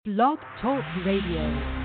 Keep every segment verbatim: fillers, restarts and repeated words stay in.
Blog Talk Radio.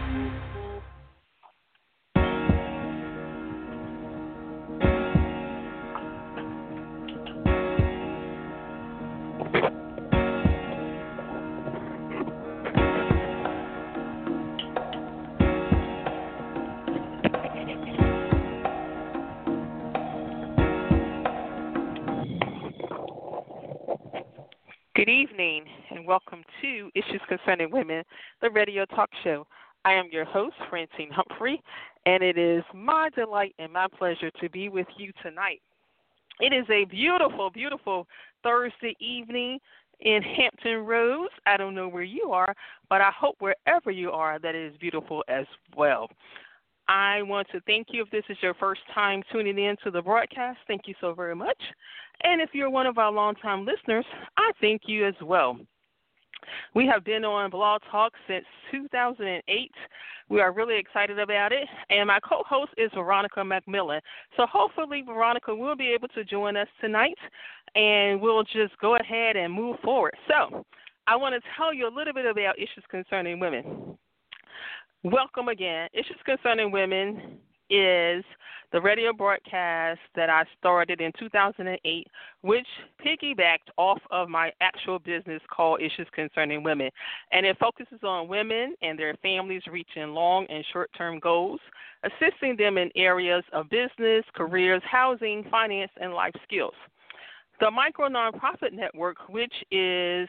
Good evening, and welcome to Issues Concerning Women, the radio talk show. I am your host, Francine Humphrey, and it is my delight and my pleasure to be with you tonight. It is a beautiful, beautiful Thursday evening in Hampton Roads. I don't know where you are, but I hope wherever you are that it is beautiful as well. I want to thank you if this is your first time tuning in to the broadcast. Thank you so very much. And if you're one of our longtime listeners, I thank you as well. We have been on Blog Talk since two thousand eight. We are really excited about it. And my co-host is Veronica McMillan. So hopefully Veronica will be able to join us tonight, and we'll just go ahead and move forward. So I want to tell you a little bit about Issues Concerning Women. Welcome again. Issues Concerning Women is the radio broadcast that I started in two thousand eight, which piggybacked off of my actual business called Issues Concerning Women. And it focuses on women and their families reaching long and short-term goals, assisting them in areas of business, careers, housing, finance, and life skills. The Micro Nonprofit Network, which is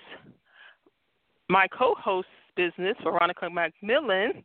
my co-host's business, Veronica McMillan,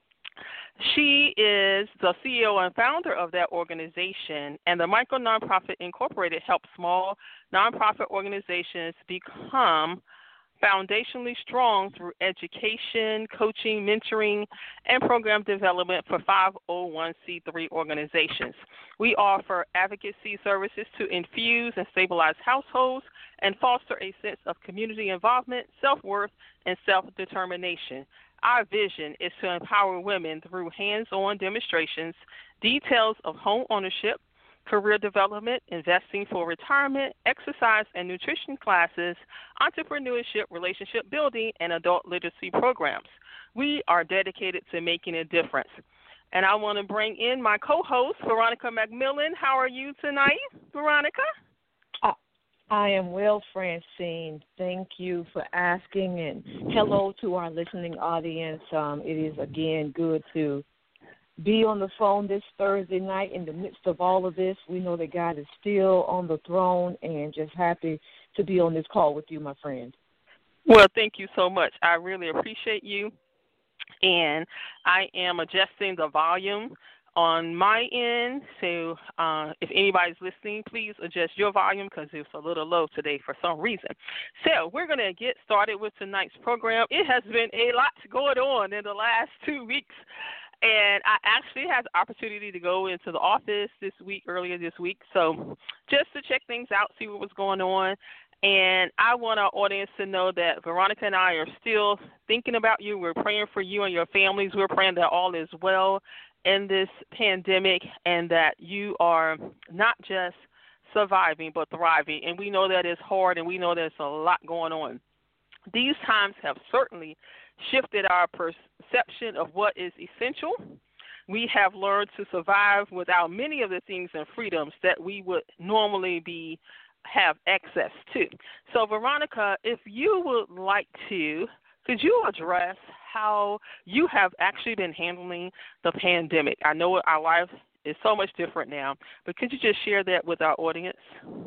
she is the C E O and founder of that organization, and the Micro Nonprofit Incorporated helps small nonprofit organizations become foundationally strong through education, coaching, mentoring, and program development for five oh one c three organizations. We offer advocacy services to infuse and stabilize households and foster a sense of community involvement, self-worth, and self-determination. Our vision is to empower women through hands-on demonstrations, details of home ownership, career development, investing for retirement, exercise and nutrition classes, entrepreneurship, relationship building, and adult literacy programs. We are dedicated to making a difference. And I want to bring in my co-host, Veronica McMillan. How are you tonight, Veronica? I am well, Francine. Thank you for asking, and hello to our listening audience. Um, it is, again, good to be on the phone this Thursday night in the midst of all of this. We know that God is still on the throne, and just happy to be on this call with you, my friend. Well, thank you so much. I really appreciate you, and I am adjusting the volume on my end, so uh, if anybody's listening, please adjust your volume because it's a little low today for some reason. So we're going to get started with tonight's program. It has been a lot going on in the last two weeks, and I actually had the opportunity to go into the office this week, earlier this week, so just to check things out, see what was going on. And I want our audience to know that Veronica and I are still thinking about you. We're praying for you and your families. We're praying that all is well in this pandemic and that you are not just surviving but thriving. And we know that it's hard, and we know there's a lot going on. These times have certainly shifted our perception of what is essential. We have learned to survive without many of the things and freedoms that we would normally be have access to. So, Veronica, if you would like to, could you address how you have actually been handling the pandemic? I know our life is so much different now, but could you just share that with our audience?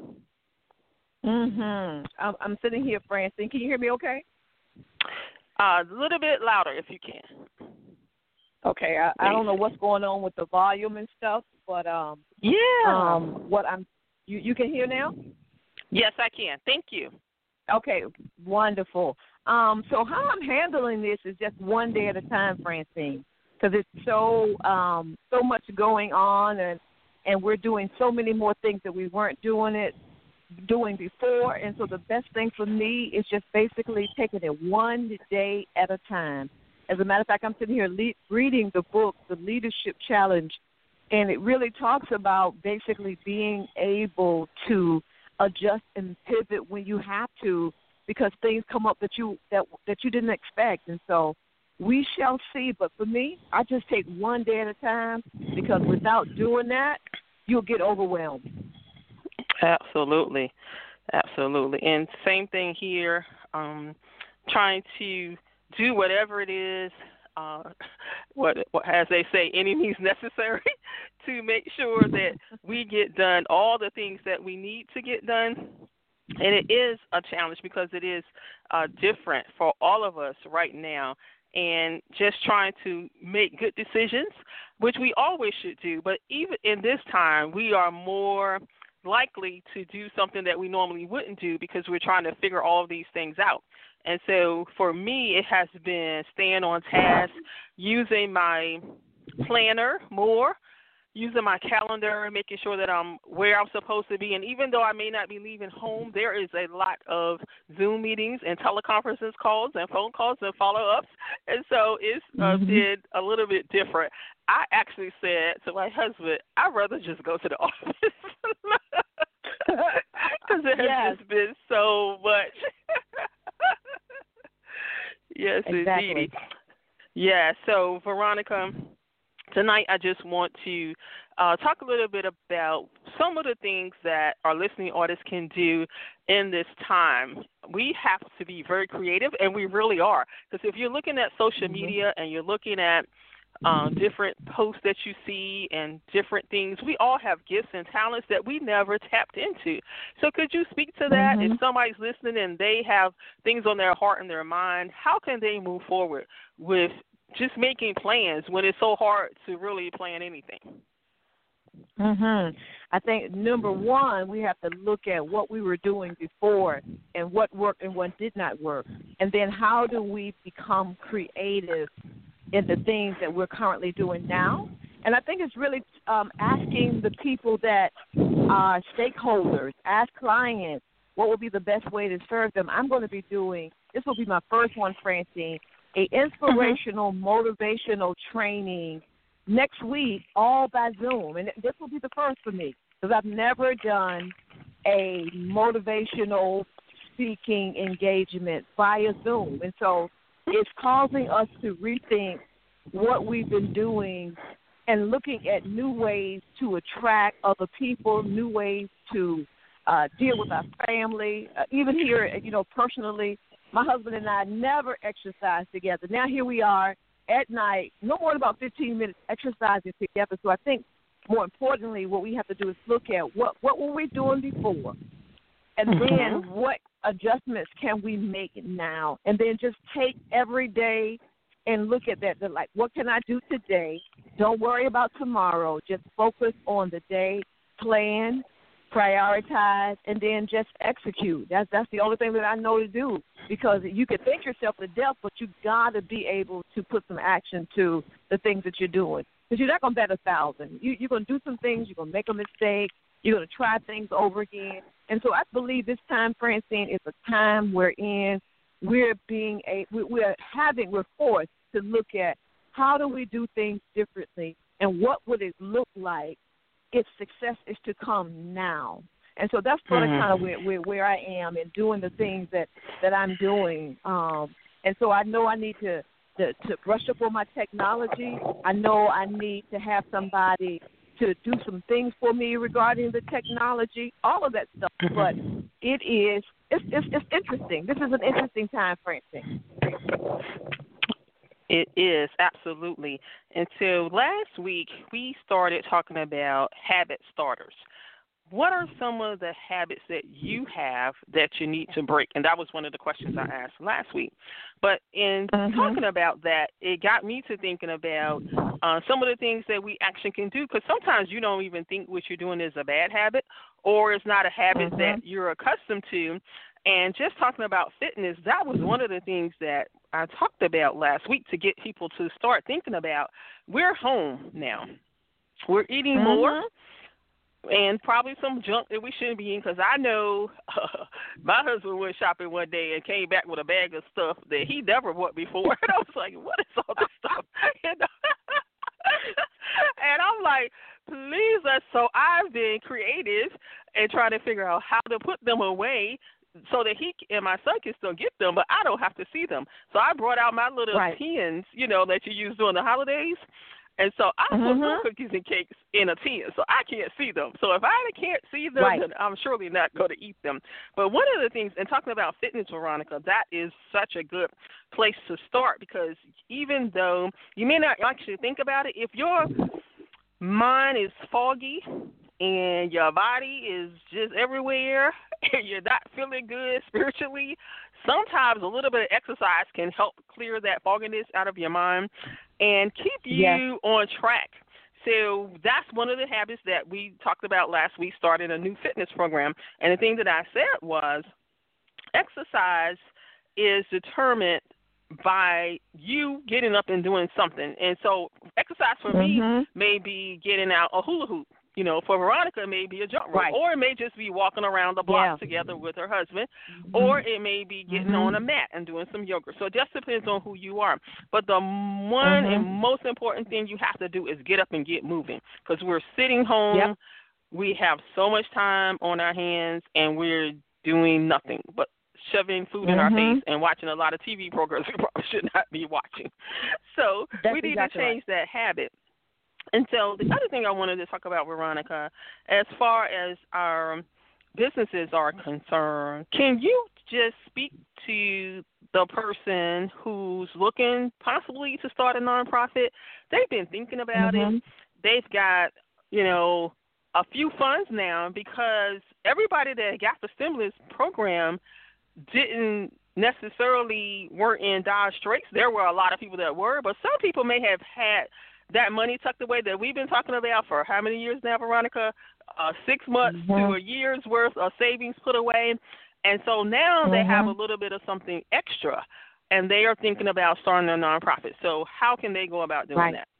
Mm-hmm. I'm, I'm sitting here, Francine. Can you hear me okay? Uh, a little bit louder if you can. Okay. I, I don't know what's going on with the volume and stuff, but um, yeah. Um, what I'm, you, you can hear now? Yes, I can. Thank you. Okay, wonderful. Um, so how I'm handling this is just one day at a time, Francine, because it's so um, so much going on, and and we're doing so many more things that we weren't doing it doing before. And so the best thing for me is just basically taking it one day at a time. As a matter of fact, I'm sitting here le- reading the book, The Leadership Challenge, and it really talks about basically being able to adjust and pivot when you have to, because things come up that you that that you didn't expect. And so we shall see. But for me, I just take one day at a time, because without doing that, you'll get overwhelmed. Absolutely. Absolutely. And same thing here, um, trying to do whatever it is, uh, what, what as they say, any means necessary to make sure that we get done all the things that we need to get done. And it is a challenge because it is uh, different for all of us right now. And just trying to make good decisions, which we always should do. But even in this time, we are more likely to do something that we normally wouldn't do because we're trying to figure all of these things out. And so for me, it has been staying on task, using my planner more, using my calendar, making sure that I'm where I'm supposed to be. And even though I may not be leaving home, there is a lot of Zoom meetings and teleconferences calls and phone calls and follow-ups. And so it's uh, mm-hmm. been a little bit different. I actually said to my husband, I'd rather just go to the office because it has yes. just been so much. Yes, exactly. indeed. Yeah, so Veronica, tonight I just want to uh, talk a little bit about some of the things that our listening audience can do in this time. We have to be very creative, and we really are. Because if you're looking at social mm-hmm. media and you're looking at um, different posts that you see and different things, we all have gifts and talents that we never tapped into. So could you speak to that? Mm-hmm. If somebody's listening and they have things on their heart and their mind, how can they move forward with just making plans when it's so hard to really plan anything? Mhm. I think number one, we have to look at what we were doing before and what worked and what did not work, and then how do we become creative in the things that we're currently doing now. And I think it's really um, asking the people that are stakeholders, ask clients, what would be the best way to serve them. I'm going to be doing, this will be my first one, Francine, a inspirational, mm-hmm. motivational training next week, all by Zoom. And this will be the first for me because I've never done a motivational speaking engagement via Zoom. And so it's causing us to rethink what we've been doing and looking at new ways to attract other people, new ways to uh, deal with our family. Uh, even here, you know, personally, my husband and I never exercised together. Now here we are at night, no more than about fifteen minutes exercising together. So I think more importantly, what we have to do is look at what, what were we doing before, and mm-hmm. then what adjustments can we make now, and then just take every day and look at that. Like, what can I do today? Don't worry about tomorrow. Just focus on the day, plan, prioritize, and then just execute. That's that's the only thing that I know to do, because you can think yourself to death, but you got to be able to put some action to the things that you're doing, because you're not going to bet a thousand. You, you're going to do some things. You're going to make a mistake. You're going to try things over again. And so I believe this time, Francine, is a time wherein we're being a we're having we're forced to look at how do we do things differently, and what would it look like if success is to come now. And so that's sort of mm-hmm. kind of where, where where I am in doing the things that, that I'm doing. Um, and so I know I need to, to, to brush up on my technology. I know I need to have somebody to do some things for me regarding the technology, all of that stuff. Mm-hmm. But it is, it's, it's, it's interesting. This is an interesting time, Francine. It is, absolutely. And so last week we started talking about habit starters. What are some of the habits that you have that you need to break? And that was one of the questions I asked last week. But in mm-hmm. talking about that, it got me to thinking about uh, some of the things that we actually can do, because sometimes you don't even think what you're doing is a bad habit, or it's not a habit mm-hmm. that you're accustomed to. And just talking about fitness, that was one of the things that I talked about last week to get people to start thinking about. We're home now. We're eating mm-hmm. more. And probably some junk that we shouldn't be eating, because I know uh, my husband went shopping one day and came back with a bag of stuff that he never bought before. And I was like, what is all this stuff? You know? And I'm like, please, let's. So I've been creative and trying to figure out how to put them away so that he and my son can still get them, but I don't have to see them. So I brought out my little right. tins, you know, that you use during the holidays. And so I mm-hmm. put some cookies and cakes in a tin, so I can't see them. So if I can't see them, right. then I'm surely not going to eat them. But one of the things, and talking about fitness, Veronica, that is such a good place to start, because even though you may not actually think about it, if your mind is foggy and your body is just everywhere and you're not feeling good spiritually, sometimes a little bit of exercise can help clear that fogginess out of your mind and keep you yes. on track. So that's one of the habits that we talked about last week, starting a new fitness program. And the thing that I said was exercise is determined by you getting up and doing something. And so exercise for mm-hmm. me may be getting out a hula hoop. You know, for Veronica, it may be a jump rope, right. or it may just be walking around the block yeah. together with her husband, mm-hmm. or it may be getting mm-hmm. on a mat and doing some yoga. So it just depends on who you are. But the one mm-hmm. and most important thing you have to do is get up and get moving, because we're sitting home. Yep. We have so much time on our hands, and we're doing nothing but shoving food mm-hmm. in our face and watching a lot of T V programs we probably should not be watching. So That's we need exactly to change right. that habit. And so the other thing I wanted to talk about, Veronica, as far as our businesses are concerned, can you just speak to the person who's looking possibly to start a nonprofit? They've been thinking about mm-hmm. it. They've got, you know, a few funds now, because everybody that got the stimulus program didn't necessarily were in dire straits. There were a lot of people that were, but some people may have had that money tucked away that we've been talking about for how many years now, Veronica? Uh, six months mm-hmm. to a year's worth of savings put away. And so now mm-hmm. they have a little bit of something extra, and they are thinking about starting a nonprofit. So how can they go about doing right. that?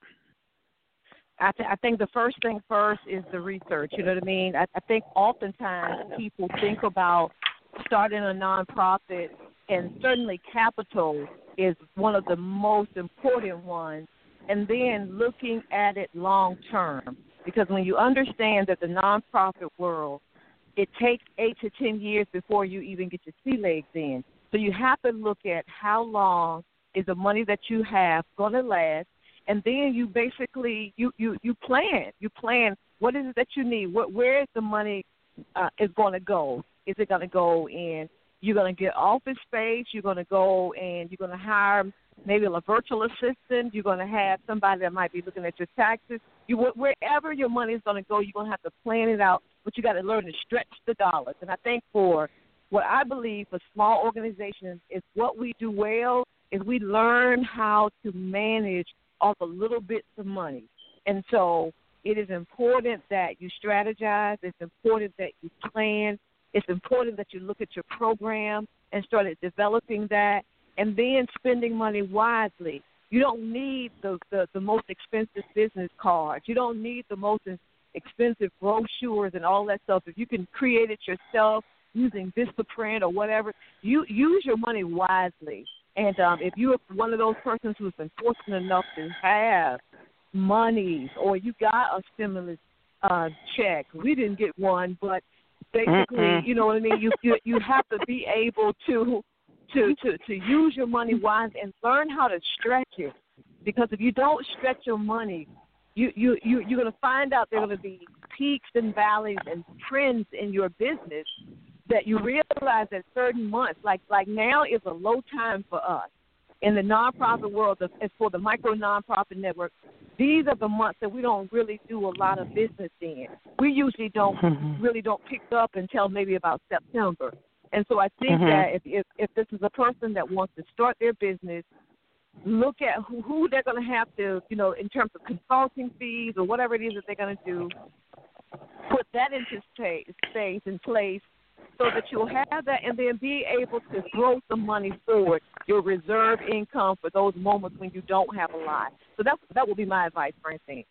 I, th- I think the first thing first is the research. You know what I mean? I, I think oftentimes people think about starting a nonprofit, and certainly capital is one of the most important ones, and then looking at it long term. Because when you understand that the nonprofit world, it takes eight to ten years before you even get your sea legs in. So you have to look at how long is the money that you have going to last, and then you basically you, you, you plan. You plan what is it that you need. What where is the money uh, is going to go? Is it going to go in? You're going to get office space. You're going to go and you're going to hire maybe a virtual assistant. You're going to have somebody that might be looking at your taxes. You wherever your money is going to go, you're going to have to plan it out. But you got to learn to stretch the dollars. And I think for what I believe for small organizations is what we do well is we learn how to manage all the little bits of money. And so it is important that you strategize. It's important that you plan. It's important that you look at your program and start developing that, and then spending money wisely. You don't need the, the, the most expensive business cards. You don't need the most expensive brochures and all that stuff. If you can create it yourself using Vistaprint or whatever, you use your money wisely. And um, if you're one of those persons who's been fortunate enough to have monies, or you got a stimulus uh, check, we didn't get one, but basically, mm-hmm. you know what I mean. You you, you have to be able to, to to to use your money wisely and learn how to stretch it. Because if you don't stretch your money, you you, you you're going to find out there are going to be peaks and valleys and trends in your business that you realize at certain months. Like like now is a low time for us in the nonprofit world. As for the micro nonprofit network, these are the months that we don't really do a lot of business in. We usually don't mm-hmm. really don't pick up until maybe about September. And so I think mm-hmm. that if, if if this is a person that wants to start their business, look at who, who they're going to have to, you know, in terms of consulting fees or whatever it is that they're going to do, put that into space in place so that you'll have that, and then be able to throw some money forward, your reserve income for those moments when you don't have a lot. So that that will be my advice, Francine.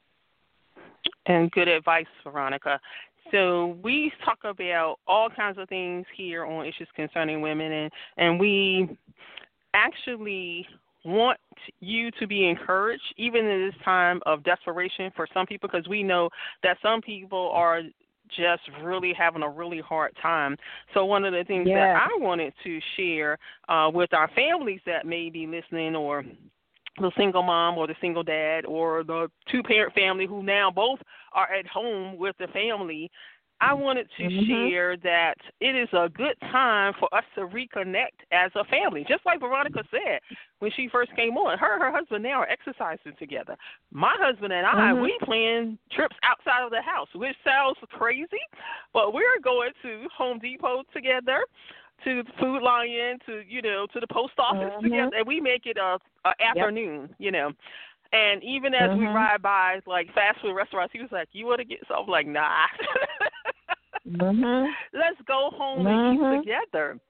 And good advice, Veronica. So we talk about all kinds of things here on Issues Concerning Women, and, and we actually want you to be encouraged, even in this time of desperation for some people, because we know that some people are just really having a really hard time. So one of the things Yes. that I wanted to share uh, with our families that may be listening, or the single mom or the single dad or the two-parent family who now both are at home with the family, I wanted to Mm-hmm. share that it is a good time for us to reconnect as a family. Just like Veronica said when she first came on, her and her husband now are exercising together. My husband and I, Mm-hmm. we plan trips outside of the house, which sounds crazy, but we're going to Home Depot together, to the Food Lion, to, you know, to the post office Mm-hmm. together, and we make it a, a afternoon, you know. And even as we Mhm. ride by, like, fast food restaurants, he was like, you want to get something? I'm like, nah. Mhm. Let's go home and Mhm. eat together.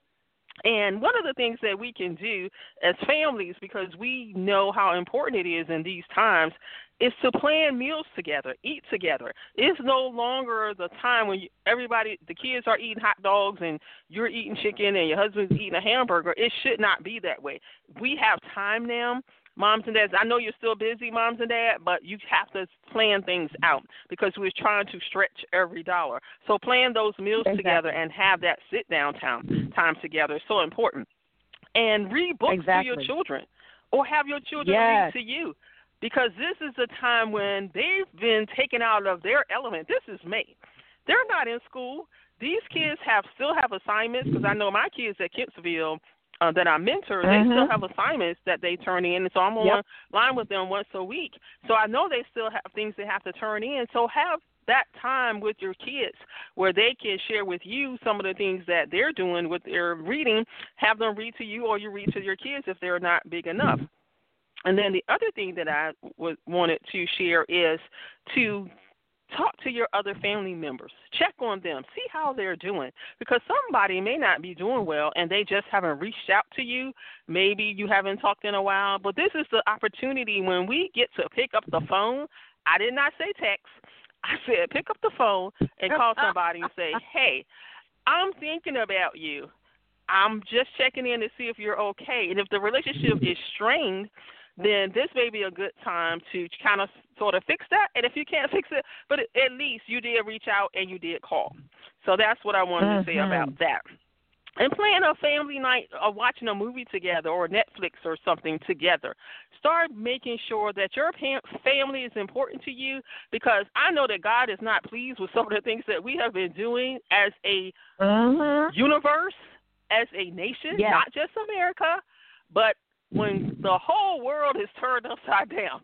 And one of the things that we can do as families, because we know how important it is in these times, is to plan meals together, eat together. It's no longer the time when you, everybody, the kids are eating hot dogs and you're eating chicken and your husband's eating a hamburger. It should not be that way. We have time now. Moms and dads, I know you're still busy, moms and dads, but you have to plan things out because we're trying to stretch every dollar. So plan those meals Exactly. together and have that sit-down time, time together. It's so important. And read books to your Exactly. children, or have your children Yes. read to you, because this is the time when they've been taken out of their element. This is May. They're not in school. These kids have still have assignments, because I know my kids at Kempsville, Uh, that I mentor, they Mhm. still have assignments that they turn in, and so I'm Yep. on line with them once a week. So I know they still have things they have to turn in. So have that time with your kids where they can share with you some of the things that they're doing with their reading. Have them read to you, or you read to your kids if they're not big enough. And then the other thing that I w- wanted to share is to talk to your other family members. Check on them. See how they're doing. Because somebody may not be doing well and they just haven't reached out to you. Maybe you haven't talked in a while. But this is the opportunity when we get to pick up the phone. I did not say text. I said pick up the phone and call somebody and say, hey, I'm thinking about you. I'm just checking in to see if you're okay. And if the relationship is strained, then this may be a good time to kind of sort of fix that. And if you can't fix it, but at least you did reach out and you did call. So that's what I wanted Mhm. to say about that. And plan a family night of watching a movie together or Netflix or something together. Start making sure that your family is important to you, because I know that God is not pleased with some of the things that we have been doing as a Mhm. universe, as a nation, Yes. not just America, but when the whole world is turned upside down,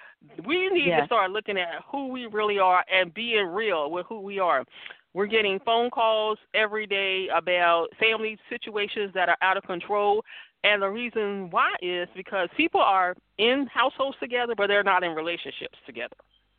we need Yes. to start looking at who we really are and being real with who we are. We're getting phone calls every day about family situations that are out of control, and the reason why is because people are in households together, but they're not in relationships together.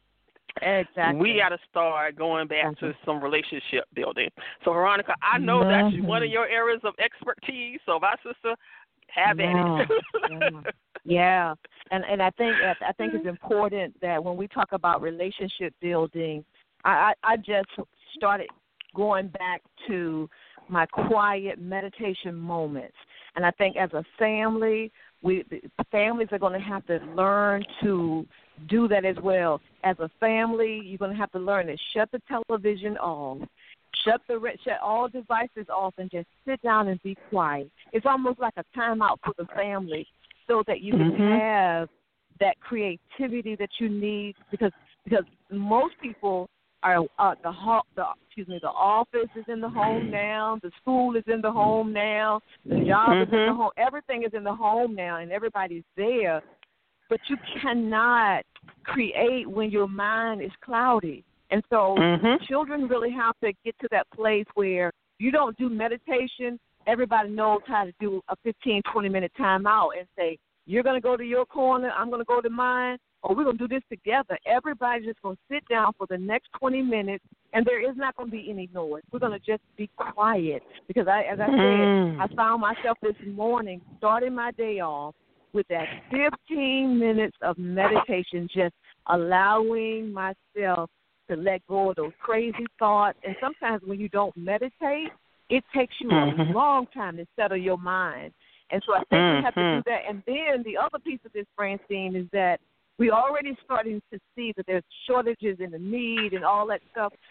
Exactly. We got to start going back Exactly. to some relationship building. So, Veronica, I know that's Mhm. one of your areas of expertise, so my sister, have at Yeah. it. yeah. Yeah. And and I think I think it's important that when we talk about relationship building, I, I, I just started going back to my quiet meditation moments. And I think as a family, we families are going to have to learn to do that as well. As a family, you're going to have to learn to shut the television off. Shut the shut all devices off and just sit down and be quiet. It's almost like a timeout for the family, so that you can Mhm. have that creativity that you need. Because because most people are uh, the ho- the excuse me the office is in the home now, the school is in the home now, the job is in the Mhm. home. Everything is in the home now, and everybody's there. But you cannot create when your mind is cloudy. And so Mhm. children really have to get to that place where you don't do meditation. Everybody knows how to do a fifteen, twenty-minute timeout and say, you're going to go to your corner, I'm going to go to mine, or we're going to do this together. Everybody's just going to sit down for the next twenty minutes, and there is not going to be any noise. We're going to just be quiet. Because, I, as I said, Mm. I found myself this morning starting my day off with that fifteen minutes of meditation, just allowing myself to let go of those crazy thoughts. And sometimes when you don't meditate, it takes you Mhm. a long time to settle your mind. And so I think we have to do Mhm. that. And then the other piece of this, Francine, is that we already starting to see that there's shortages in the need and all that stuff.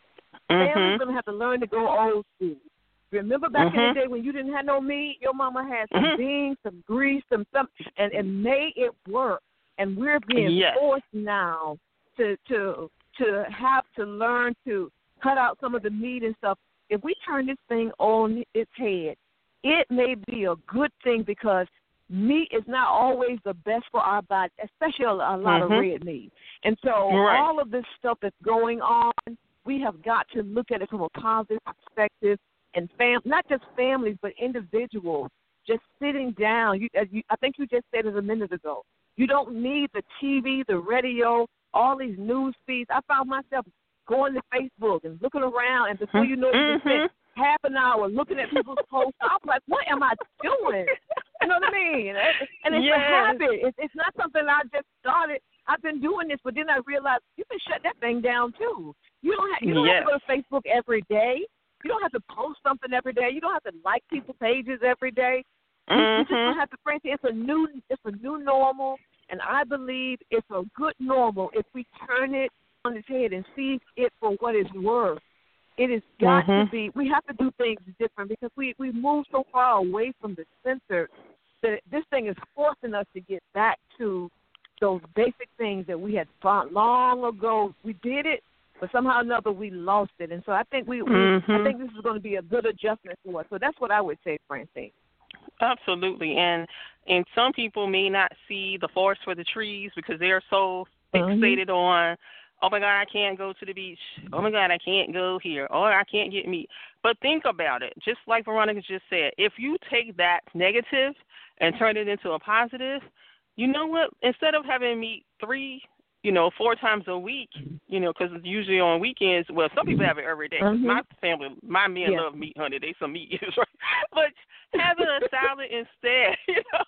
Family's Mhm. going to have to learn to go old school. Remember back Mhm. in the day when you didn't have no meat, your mama had some Mhm. beans, some grease, some something, and, and made it work. And we're being Yes. forced now to to to have to learn to cut out some of the meat and stuff. If we turn this thing on its head, it may be a good thing because meat is not always the best for our body, especially a, a lot Mhm. of red meat. And so Right. all of this stuff that's going on, we have got to look at it from a positive perspective. And fam, not just families, but individuals just sitting down. You, as you, I think you just said it a minute ago. You don't need the T V, the radio, all these news feeds. I found myself going to Facebook and looking around, and before you know it, you just Mhm. spent half an hour looking at people's posts. I was like, what am I doing? You know what I mean? And it's Yes. a habit. It's, it's not something I just started. I've been doing this, but then I realized you can shut that thing down, too. You don't have, you don't Yes. have to go to Facebook every day. You don't have to post something every day. You don't have to like people's pages every day. You, you just don't Mhm. have to. Frankly, it's a new, it's a new normal, and I believe it's a good normal if we turn it on its head and see it for what it's worth. It has got Mhm. to be. We have to do things different because we we move so far away from the center that this thing is forcing us to get back to those basic things that we had found long ago. We did it, but somehow or another we lost it. And so I think we, we Mhm. I think this is going to be a good adjustment for us. So that's what I would say, Francine. Absolutely, and and some people may not see the forest for the trees because they are so fixated Mhm. on, oh my God, I can't go to the beach. Oh my God, I can't go here. Oh, I can't get meat. But think about it, just like Veronica just said. If you take that negative and turn it into a positive, you know what? Instead of having meat three, you know, four times a week, you know, because usually on weekends, well, some people have it every day. 'Cause Mhm. my family, my men Yeah. love meat, honey. They some meat eaters, right? But having a salad instead, you know,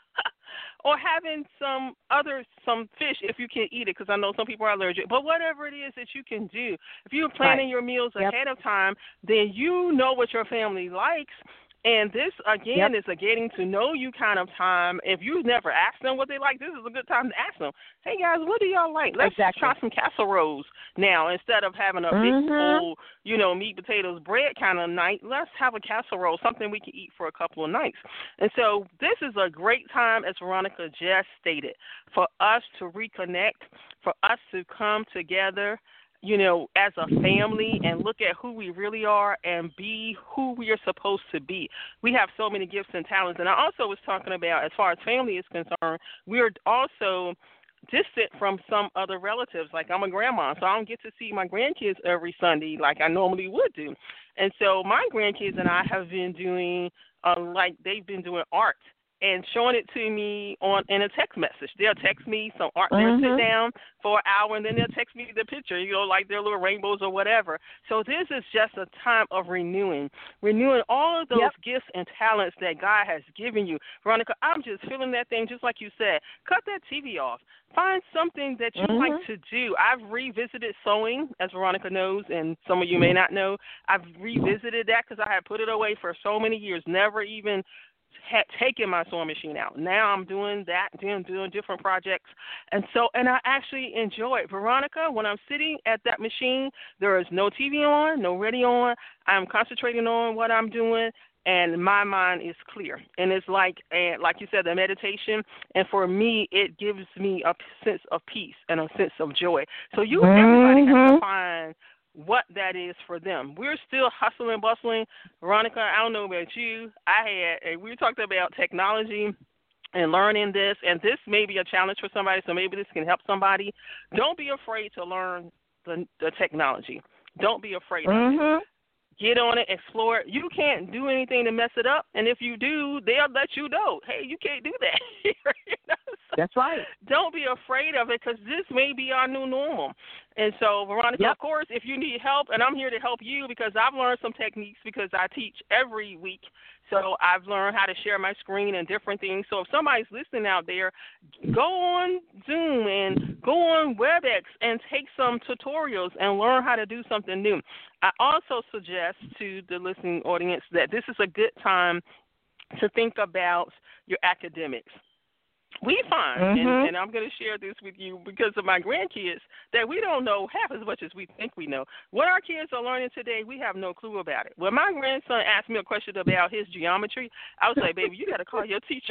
or having some other some fish if you can eat it, because I know some people are allergic. But whatever it is that you can do, if you're planning Right. your meals Yep. ahead of time, then you know what your family likes. And this, again, Yep. is a getting to know you kind of time. If you've never asked them what they like, this is a good time to ask them, hey, guys, what do y'all like? Let's Exactly. try some casseroles now. Instead of having a big Mhm. old, you know, meat, potatoes, bread kind of night, let's have a casserole, something we can eat for a couple of nights. And so this is a great time, as Veronica just stated, for us to reconnect, for us to come together, you know, as a family and look at who we really are and be who we are supposed to be. We have so many gifts and talents. And I also was talking about, as far as family is concerned, we're also distant from some other relatives. Like, I'm a grandma, so I don't get to see my grandkids every Sunday like I normally would do. And so my grandkids and I have been doing, uh, like, they've been doing art and showing it to me on in a text message. They'll text me some art. They'll Mhm. sit down for an hour, and then they'll text me the picture, you know, like their little rainbows or whatever. So this is just a time of renewing, renewing all of those Yep. gifts and talents that God has given you. Veronica, I'm just feeling that thing, just like you said. Cut that T V off. Find something that you Mhm. like to do. I've revisited sewing, as Veronica knows, and some of you may not know. I've revisited that because I had put it away for so many years, never even had taken my sewing machine out. Now I'm doing that, doing, doing different projects. And so, and I actually enjoy it. Veronica, when I'm sitting at that machine, there is no T V on, no radio on. I'm concentrating on what I'm doing, and my mind is clear. And it's like, and like you said, the meditation. And for me, it gives me a sense of peace and a sense of joy. So you, everybody has to Mhm. find what that is for them. We're still hustling, bustling. Veronica, I don't know about you. I had, we talked about technology and learning this, and this may be a challenge for somebody, so maybe this can help somebody. Don't be afraid to learn the, the technology. Don't be afraid of it. Mhm. Get on it, explore it. You can't do anything to mess it up, and if you do, they'll let you know, hey, you can't do that. You know? So That's right. don't be afraid of it, because this may be our new normal. And so, Veronica, Yep. of course, if you need help, and I'm here to help you because I've learned some techniques because I teach every week. So I've learned how to share my screen and different things. So if somebody's listening out there, go on Zoom and go on WebEx and take some tutorials and learn how to do something new. I also suggest to the listening audience that this is a good time to think about your academics. we find, Mm-hmm. and, and I'm going to share this with you because of my grandkids, that we don't know half as much as we think we know. What our kids are learning today, we have no clue about it. When my grandson asked me a question about his geometry, I was like, baby, you got to call your teacher.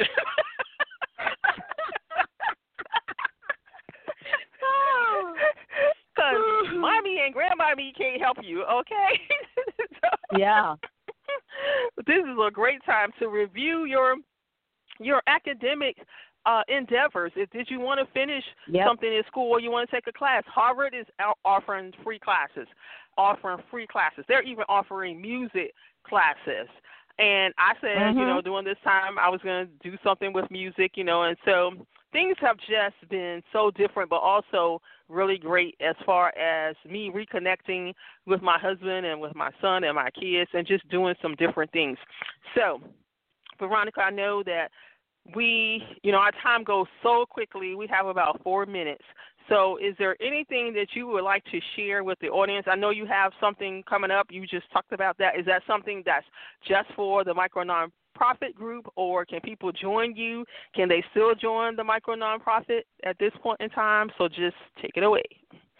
Because mommy and grandmommy can't help you, okay? So, yeah. This is a great time to review your your academic uh, endeavors. If did you want to finish yep. something in school or you want to take a class, Harvard is out offering free classes, offering free classes. They're even offering music classes. And I said, mm-hmm. you know, during this time I was going to do something with music, you know, and so things have just been so different, but also really great as far as me reconnecting with my husband and with my son and my kids and just doing some different things. So, Veronica, I know that we, you know, our time goes so quickly. We have about four minutes. So is there anything that you would like to share with the audience? I know you have something coming up. You just talked about that. Is that something that's just for the micro nonprofit group, or can people join you? Can they still join the micro nonprofit at this point in time? So just take it away.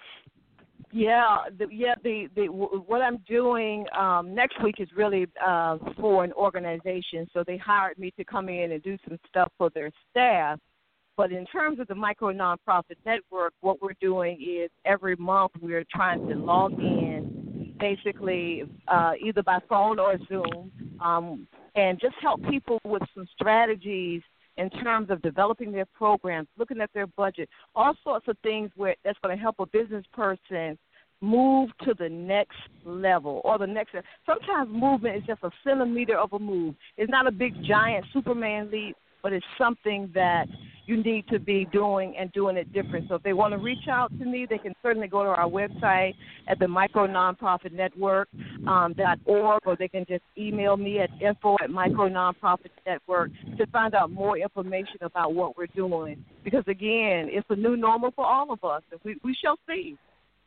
Yeah, the, yeah. The, the what I'm doing um, next week is really uh, for an organization. So they hired me to come in and do some stuff for their staff. But in terms of the micro nonprofit network, what we're doing is every month we're trying to log in, basically uh, either by phone or Zoom, um, and just help people with some strategies in terms of developing their programs, looking at their budget, all sorts of things where that's going to help a business person move to the next level or the next. Sometimes movement is just a centimeter of a move. It's not a big, giant Superman leap, but it's something that you need to be doing and doing it different. So if they want to reach out to me, they can certainly go to our website at the micro nonprofit network dot org, or they can just email me at info at micro nonprofit network to find out more information about what we're doing. Because, again, it's a new normal for all of us, and we, we shall see.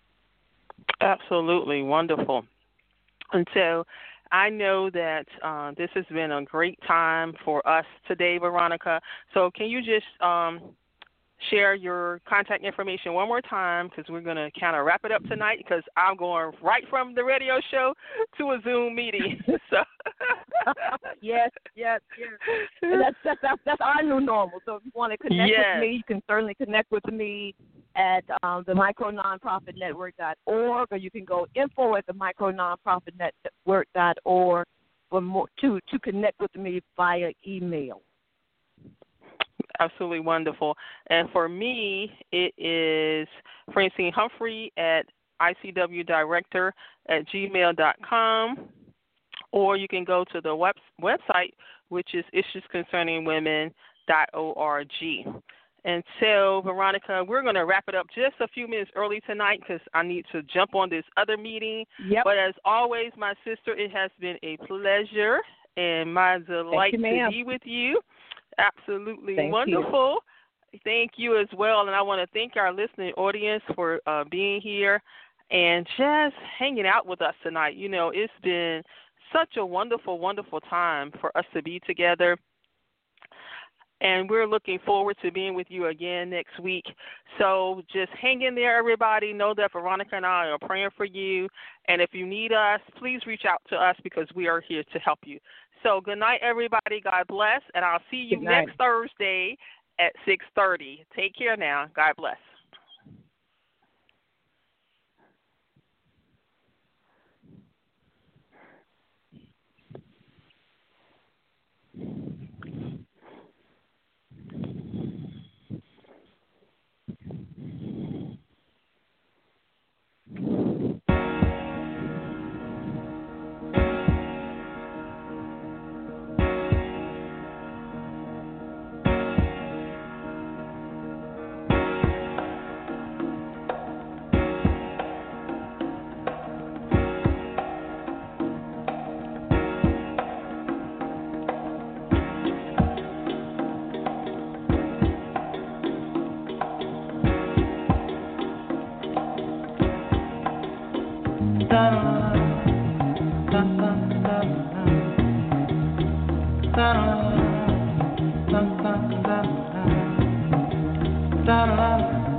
Absolutely. Wonderful. And so I know that uh, this has been a great time for us today, Veronica. So can you just um, share your contact information one more time, because we're going to kind of wrap it up tonight, because I'm going right from the radio show to a Zoom meeting. So yes, yes, yes. And that's, that's, that's, that's our new normal. So if you want to connect yes. with me, you can certainly connect with me at um, the micro nonprofit network dot org, or you can go info at the micro nonprofit network dot org for more, to, to connect with me via email. Absolutely wonderful. And for me, it is Francine Humphrey at I C W director at gmail dot com, or you can go to the web, website, which is issues concerning women dot org. And so, Veronica, we're going to wrap it up just a few minutes early tonight because I need to jump on this other meeting. Yep. But as always, my sister, it has been a pleasure and my delight you, to be with you. Absolutely Thank wonderful. You. Thank you as well. And I want to thank our listening audience for uh, being here and just hanging out with us tonight. You know, it's been such a wonderful, wonderful time for us to be together. And we're looking forward to being with you again next week. So just hang in there, everybody. Know that Veronica and I are praying for you. And if you need us, please reach out to us because we are here to help you. So good night, everybody. God bless. And I'll see you next Thursday at six thirty. Take care now. God bless. Da da da da da da da. la la la.